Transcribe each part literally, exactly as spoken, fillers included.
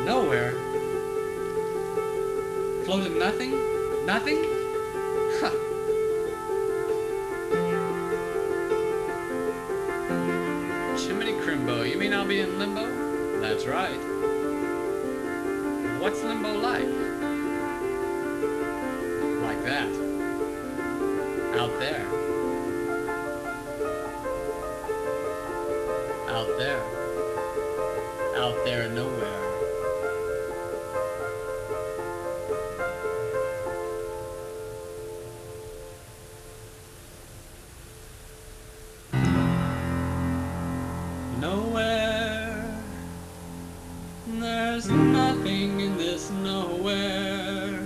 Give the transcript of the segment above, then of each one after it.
Nowhere. Floating nothing? Nothing? Huh. Chimney Crimbo, you mean I'll be in limbo? That's right. What's limbo like? Like that. Out there. Out there. Out there nowhere. Nowhere. There's nothing in this nowhere.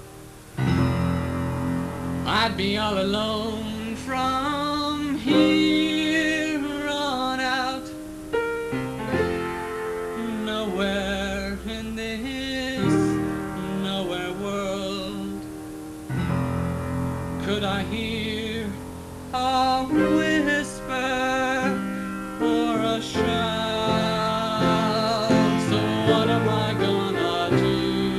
I'd be all alone from here on out. Nowhere in this nowhere world could I hear a whisper or a shout. So what am I gonna do?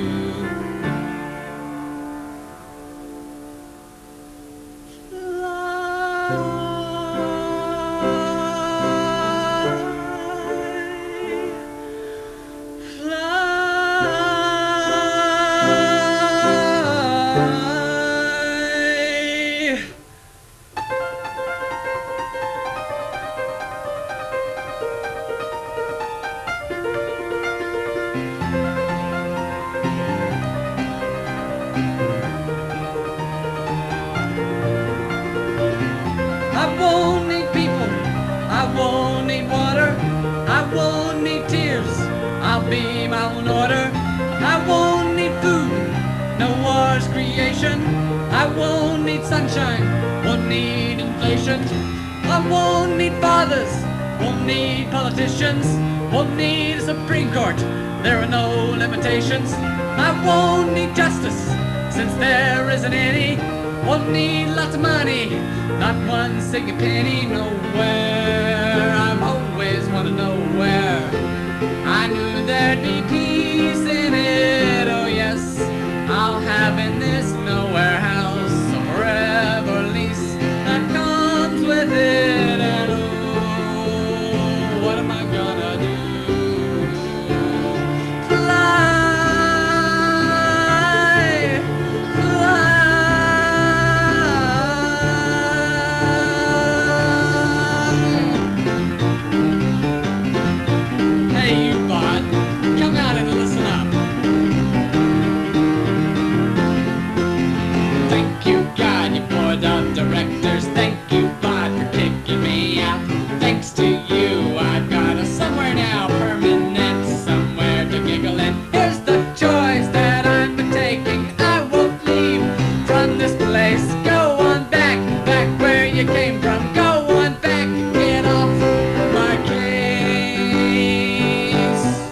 I won't need people, I won't need water, I won't need tears, I'll be my own order. I won't need food, no war's creation. I won't need sunshine, won't need inflation. I won't need fathers, won't need politicians, won't need a Supreme Court, there are no limitations. I won't need justice, since there isn't any. Won't need lots of money, not one single penny, nowhere. I've always wanted to know where. I knew there'd be peace in it, oh yes, I'll have in this